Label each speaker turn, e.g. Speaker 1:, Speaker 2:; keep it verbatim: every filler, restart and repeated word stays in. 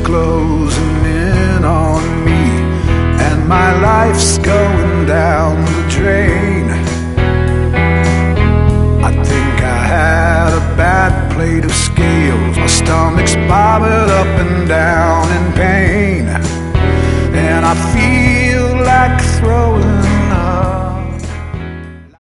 Speaker 1: closing in on me, and my life's going down the drain. I think I had a bad plate of scales. My stomach's bobbing up and down.